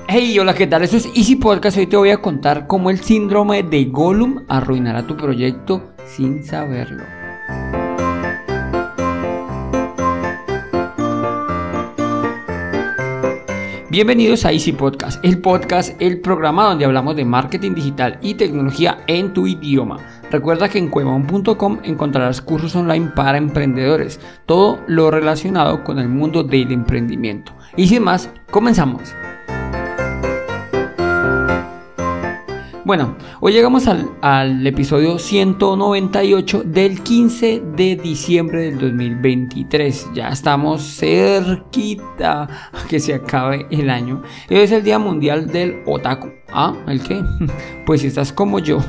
Hey, hola, ¿qué tal? Esto es Easy Podcast. Hoy te voy a contar cómo el síndrome de Gollum arruinará tu proyecto sin saberlo. Bienvenidos a Easy Podcast, el programa donde hablamos de marketing digital y tecnología en tu idioma. Recuerda que en cuevon.com encontrarás cursos online para emprendedores, todo lo relacionado con el mundo del emprendimiento. Y sin más, comenzamos. Bueno, hoy llegamos al episodio 198 del 15 de diciembre del 2023. Ya estamos cerquita a que se acabe el año. Hoy es el Día Mundial del Otaku. ¿Ah? ¿El qué? Pues si estás como yo,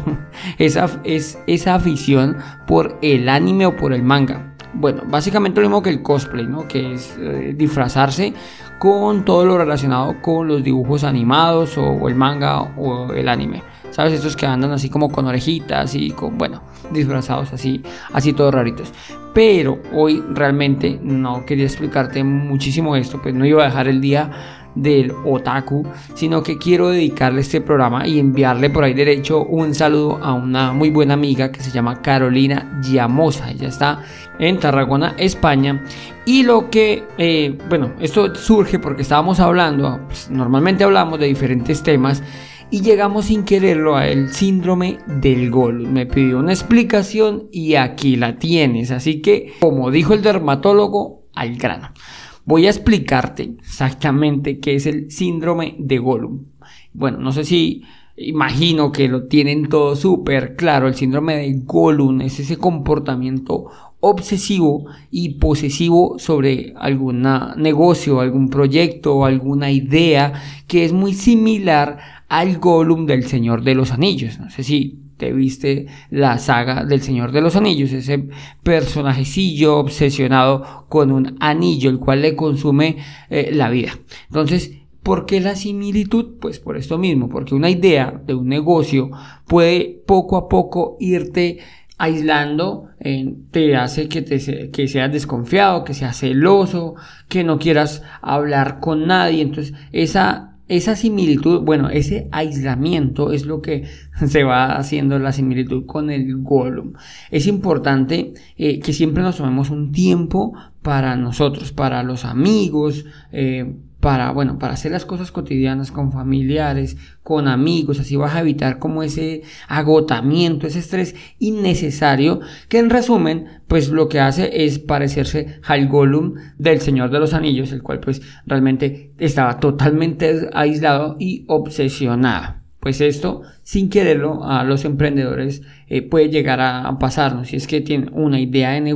esa afición por el anime o por el manga. Bueno, básicamente lo mismo que el cosplay, ¿no? Que es disfrazarse con todo lo relacionado con los dibujos animados o el manga o el anime. ¿Sabes? Estos que andan así como con orejitas y con, bueno, disfrazados así todos raritos. Pero hoy realmente no quería explicarte muchísimo esto, pues no iba a dejar el día del otaku, sino que quiero dedicarle este programa y enviarle por ahí derecho un saludo a una muy buena amiga que se llama Carolina Llamosa. Ella está en Tarragona, España. Y lo que, esto surge porque estábamos hablando, pues, normalmente hablamos de diferentes temas, y llegamos sin quererlo a el síndrome del Gollum. Me pidió una explicación y aquí la tienes. Así que, como dijo el dermatólogo, al grano. Voy a explicarte exactamente qué es el síndrome de Gollum. Bueno, no sé si imagino que lo tienen todo súper claro. El síndrome de Gollum es ese comportamiento obsesivo y posesivo sobre algún negocio, algún proyecto o alguna idea que es muy similar al Gollum del Señor de los Anillos. No sé si te viste la saga del Señor de los Anillos, ese personajecillo obsesionado con un anillo, el cual le consume la vida. Entonces, ¿por qué la similitud? Pues por esto mismo, porque una idea de un negocio puede poco a poco irte aislando, te hace que seas desconfiado, que seas celoso, que no quieras hablar con nadie. Entonces esa similitud, ese aislamiento es lo que se va haciendo la similitud con el Gollum. Es importante que siempre nos tomemos un tiempo para nosotros, para los amigos, para hacer las cosas cotidianas con familiares, con amigos. Así vas a evitar como ese agotamiento, ese estrés innecesario que, en resumen, pues lo que hace es parecerse al Gollum del Señor de los Anillos, el cual pues realmente estaba totalmente aislado y obsesionado. Pues esto, sin quererlo, a los emprendedores puede llegar a pasarnos. Si es que tienes una idea de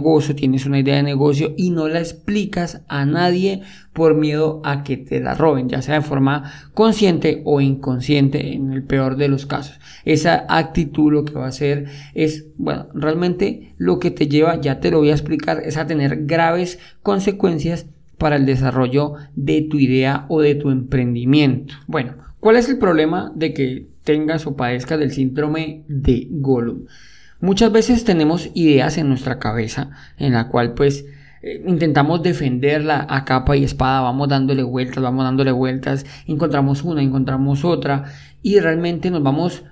negocio y no la explicas a nadie por miedo a que te la roben, ya sea de forma consciente o inconsciente, en el peor de los casos. Esa actitud lo que va a hacer es, realmente lo que te lleva, ya te lo voy a explicar, es a tener graves consecuencias para el desarrollo de tu idea o de tu emprendimiento. Bueno, ¿cuál es el problema de que tengas o padezcas del síndrome de Gollum? Muchas veces tenemos ideas en nuestra cabeza en la cual pues intentamos defenderla a capa y espada, vamos dándole vueltas, encontramos una, encontramos otra y realmente nos vamos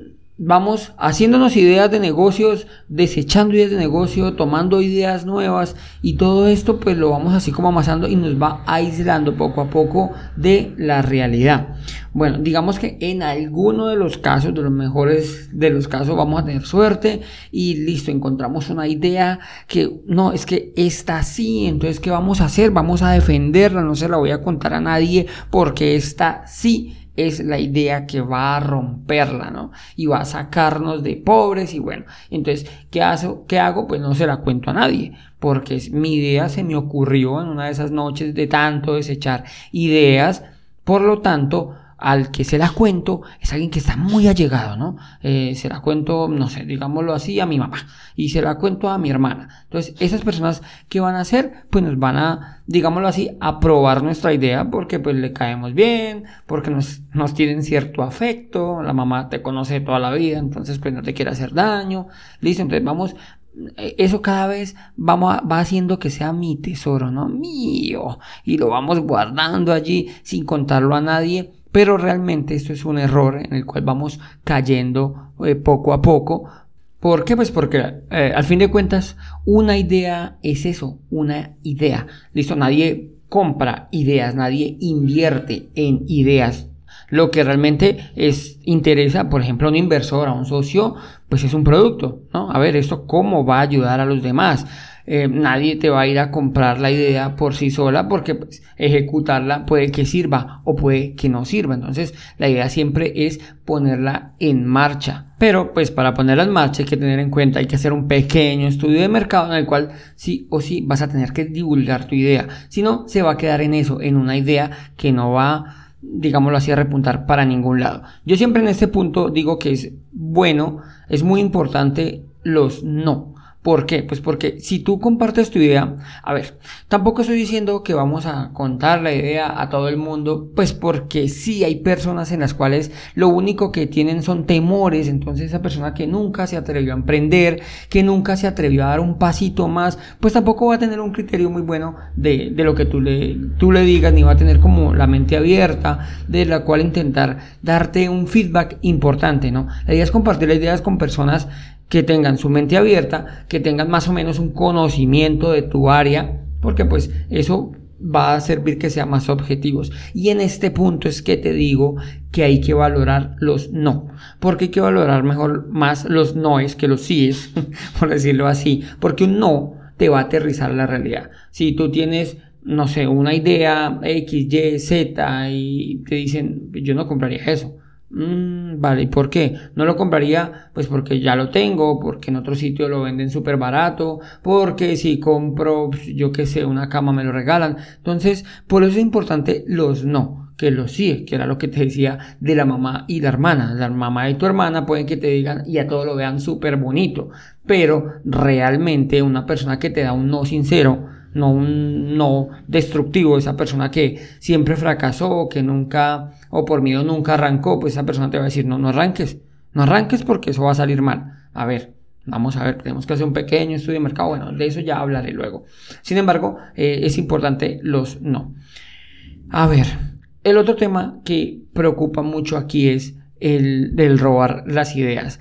haciéndonos ideas de negocios, desechando ideas de negocio, tomando ideas nuevas, y todo esto pues lo vamos así como amasando y nos va aislando poco a poco de la realidad. Bueno, digamos que en alguno de los casos, de los mejores de los casos, vamos a tener suerte y listo, encontramos una idea que no, es que esta sí, entonces ¿qué vamos a hacer? Vamos a defenderla, no se la voy a contar a nadie porque esta sí es la idea que va a romperla, ¿no? Y va a sacarnos de pobres y bueno, entonces, ¿qué hago? Pues no se la cuento a nadie, porque mi idea se me ocurrió en una de esas noches de tanto desechar ideas, por lo tanto, al que se la cuento es alguien que está muy allegado, ¿no? Se la cuento, no sé, digámoslo así, a mi mamá, y se la cuento a mi hermana. Entonces, esas personas, ¿qué van a hacer? Pues nos van a, digámoslo así, aprobar nuestra idea porque pues le caemos bien, porque nos tienen cierto afecto, la mamá te conoce toda la vida, entonces pues no te quiere hacer daño, listo, entonces vamos. Eso cada vez va haciendo que sea mi tesoro, ¿no? Mío, y lo vamos guardando allí sin contarlo a nadie, pero realmente esto es un error en el cual vamos cayendo poco a poco. ¿Por qué? Pues porque al fin de cuentas una idea es eso, una idea. Listo, nadie compra ideas, nadie invierte en ideas. Lo que realmente interesa, por ejemplo, a un inversor, a un socio, pues es un producto, ¿no? A ver, esto cómo va a ayudar a los demás. Nadie te va a ir a comprar la idea por sí sola porque pues, ejecutarla puede que sirva o puede que no sirva. Entonces la idea siempre es ponerla en marcha, pero pues para ponerla en marcha hay que tener en cuenta, hay que hacer un pequeño estudio de mercado en el cual sí o sí vas a tener que divulgar tu idea, si no se va a quedar en eso, en una idea que no va, digámoslo así, a repuntar para ningún lado. Yo siempre en este punto digo que es bueno, es muy importante los no. ¿Por qué? Pues porque si tú compartes tu idea, a ver, tampoco estoy diciendo que vamos a contar la idea a todo el mundo, pues porque sí hay personas en las cuales lo único que tienen son temores. Entonces esa persona que nunca se atrevió a emprender, que nunca se atrevió a dar un pasito más, pues tampoco va a tener un criterio muy bueno de lo que tú le digas, ni va a tener como la mente abierta, de la cual intentar darte un feedback importante, ¿no? La idea es compartir las ideas con personas que tengan su mente abierta, que tengan más o menos un conocimiento de tu área, porque pues eso va a servir que sean más objetivos. Y en este punto es que te digo que hay que valorar los no, porque hay que valorar mejor más los noes que los síes, por decirlo así, porque un no te va a aterrizar la realidad. Si tú tienes, no sé, una idea X, Y, Z y te dicen, yo no compraría eso. Vale, ¿y por qué? No lo compraría, pues porque ya lo tengo, porque en otro sitio lo venden súper barato, porque si compro, yo qué sé, una cama me lo regalan. Entonces, por eso es importante los no, que los sí, que era lo que te decía de la mamá y la hermana. La mamá y tu hermana pueden que te digan y a todo lo vean súper bonito, pero realmente una persona que te da un no sincero, no un no destructivo, esa persona que siempre fracasó, que nunca, o por miedo nunca arrancó, pues esa persona te va a decir, no arranques porque eso va a salir mal. A ver, vamos a ver, tenemos que hacer un pequeño estudio de mercado, bueno, de eso ya hablaré luego. Sin embargo, es importante los no. A ver, el otro tema que preocupa mucho aquí es el del robar las ideas.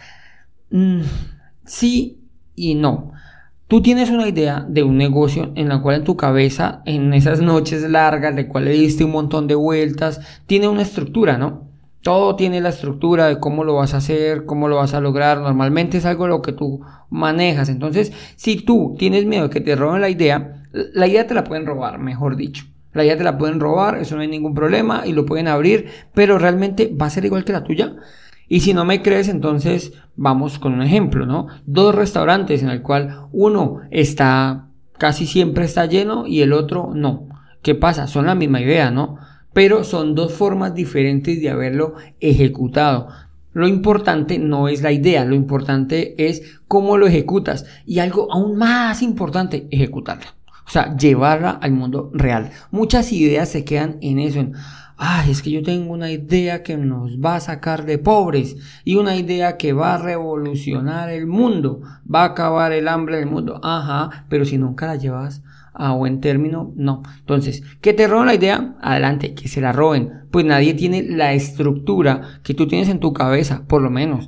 Sí y no. Tú tienes una idea de un negocio en la cual en tu cabeza, en esas noches largas de cual le diste un montón de vueltas, tiene una estructura, ¿no? Todo tiene la estructura de cómo lo vas a hacer, cómo lo vas a lograr. Normalmente es algo lo que tú manejas. Entonces, si tú tienes miedo de que te roben la idea te la pueden robar, mejor dicho. La idea te la pueden robar, eso no hay ningún problema y lo pueden abrir, pero realmente va a ser igual que la tuya. Y si no me crees, entonces vamos con un ejemplo, ¿no? 2 restaurantes en el cual uno casi siempre está lleno y el otro no. ¿Qué pasa? Son la misma idea, ¿no? Pero son 2 formas diferentes de haberlo ejecutado. Lo importante no es la idea, lo importante es cómo lo ejecutas. Y algo aún más importante, ejecutarla. O sea, llevarla al mundo real. Muchas ideas se quedan en eso, es que yo tengo una idea que nos va a sacar de pobres y una idea que va a revolucionar el mundo, va a acabar el hambre del mundo. Pero si nunca la llevas a buen término, no. Entonces, que te roben la idea, adelante, que se la roben. Pues nadie tiene la estructura que tú tienes en tu cabeza, por lo menos.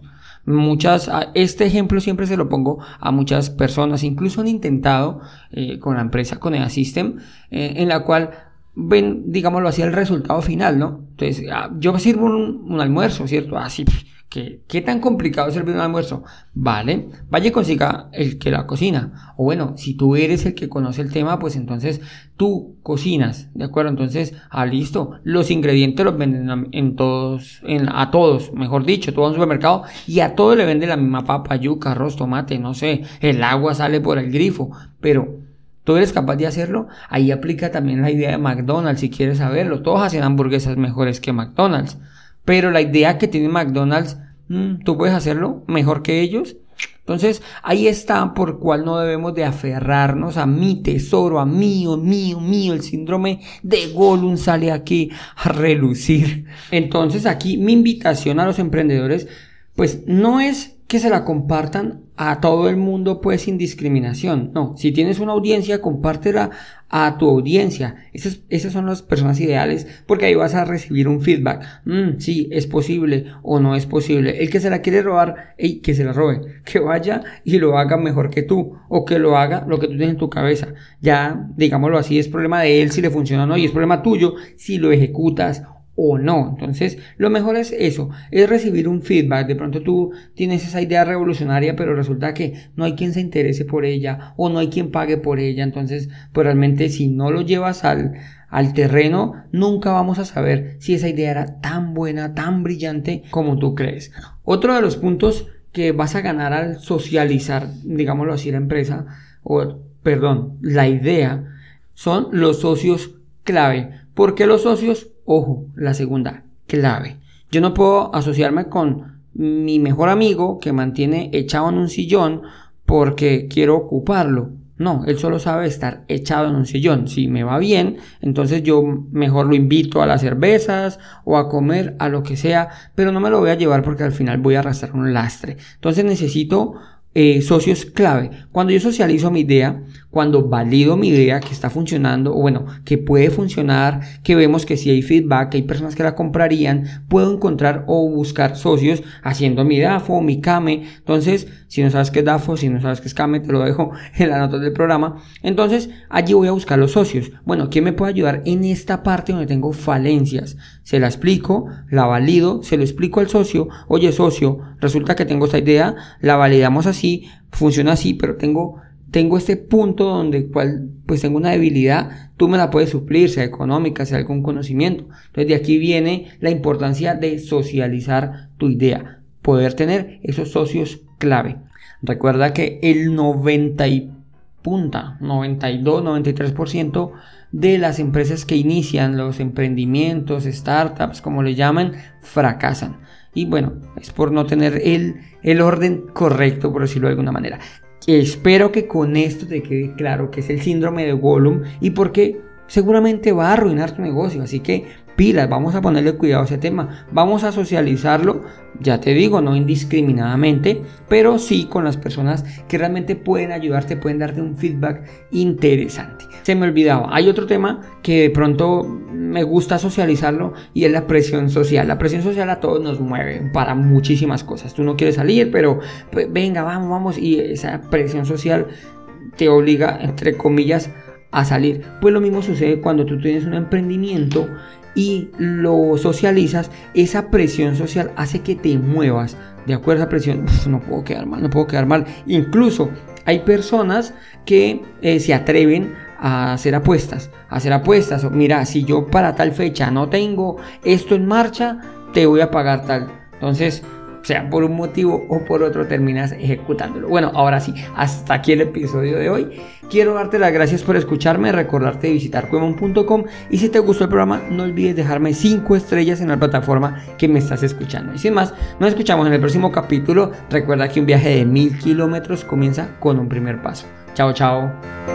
Este ejemplo siempre se lo pongo a muchas personas, incluso han intentado con la empresa, con EA System, en la cual ven, digámoslo así, el resultado final, ¿no? Entonces, yo sirvo un almuerzo, ¿cierto? Así, ¿qué tan complicado es servir un almuerzo? Vale, vaya y consiga el que la cocina. O bueno, si tú eres el que conoce el tema, pues entonces tú cocinas, ¿de acuerdo? Entonces, listo, los ingredientes los venden a todos, mejor dicho, tú vas a un supermercado y a todos le venden la misma papa, yuca, arroz, tomate, no sé, el agua sale por el grifo, pero ¿tú eres capaz de hacerlo? Ahí aplica también la idea de McDonald's, si quieres saberlo. Todos hacen hamburguesas mejores que McDonald's. Pero la idea que tiene McDonald's, ¿tú puedes hacerlo mejor que ellos? Entonces, ahí está por cual no debemos de aferrarnos a mi tesoro, a mío. El síndrome de Gollum sale aquí a relucir. Entonces, aquí mi invitación a los emprendedores, pues no es que se la compartan a todo el mundo pues sin discriminación. No, si tienes una audiencia, compártela a tu audiencia. Esas son las personas ideales, porque ahí vas a recibir un feedback. Sí, es posible o no es posible. El que se la quiere robar, que se la robe. Que vaya y lo haga mejor que tú, o que lo haga lo que tú tienes en tu cabeza. Ya, digámoslo así, es problema de él si le funciona o no, y es problema tuyo si lo ejecutas o no. Entonces lo mejor es eso, es recibir un feedback. De pronto tú tienes esa idea revolucionaria, pero resulta que no hay quien se interese por ella o no hay quien pague por ella. Entonces pues realmente si no lo llevas al terreno, nunca vamos a saber si esa idea era tan buena, tan brillante como tú crees. Otro de los puntos que vas a ganar al socializar, digámoslo así, la empresa, la idea, son los socios clave. ¿Por qué los socios? Ojo, la segunda clave. Yo no puedo asociarme con mi mejor amigo que mantiene echado en un sillón porque quiero ocuparlo. No, él solo sabe estar echado en un sillón. Si me va bien, entonces yo mejor lo invito a las cervezas o a comer, a lo que sea, pero no me lo voy a llevar porque al final voy a arrastrar un lastre. Entonces necesito socios clave. Cuando yo socializo mi idea, cuando valido mi idea que está funcionando, o bueno, que puede funcionar, que vemos que si hay feedback, que hay personas que la comprarían, puedo encontrar o buscar socios haciendo mi DAFO, mi CAME. Entonces, si no sabes qué es DAFO, si no sabes qué es CAME, te lo dejo en las notas del programa. Entonces, allí voy a buscar los socios. Bueno, ¿quién me puede ayudar en esta parte donde tengo falencias? Se la explico, la valido, se lo explico al socio. Oye, socio, resulta que tengo esta idea, la validamos así, funciona así, pero tengo este punto donde pues tengo una debilidad, tú me la puedes suplir, sea económica, sea algún conocimiento. Entonces de aquí viene la importancia de socializar tu idea, poder tener esos socios clave. Recuerda que el 93% de las empresas que inician, los emprendimientos, startups, como le llaman, fracasan. Y bueno, es por no tener el orden correcto, por decirlo de alguna manera. Espero que con esto te quede claro que es el síndrome de Gollum y porque seguramente va a arruinar tu negocio. Así que pilas, vamos a ponerle cuidado a ese tema, vamos a socializarlo, ya te digo, no indiscriminadamente, pero sí con las personas que realmente pueden ayudarte, pueden darte un feedback interesante. Se me olvidaba, hay otro tema que de pronto me gusta socializarlo y es la presión social. La presión social a todos nos mueve para muchísimas cosas. Tú no quieres salir, pero pues, venga, vamos, y esa presión social te obliga, entre comillas, a salir. Pues lo mismo sucede cuando tú tienes un emprendimiento y lo socializas. Esa presión social hace que te muevas. De acuerdo a esa presión, no puedo quedar mal. Incluso hay personas que se atreven a hacer apuestas. Mira, si yo para tal fecha no tengo esto en marcha, te voy a pagar tal. Entonces, sea por un motivo o por otro, terminas ejecutándolo. Bueno, ahora sí, hasta aquí el episodio de hoy. Quiero darte las gracias por escucharme, recordarte de visitar cuemon.com y si te gustó el programa, no olvides dejarme 5 estrellas en la plataforma que me estás escuchando. Y sin más, nos escuchamos en el próximo capítulo. Recuerda que un viaje de 1000 kilómetros comienza con un primer paso. Chao, chao.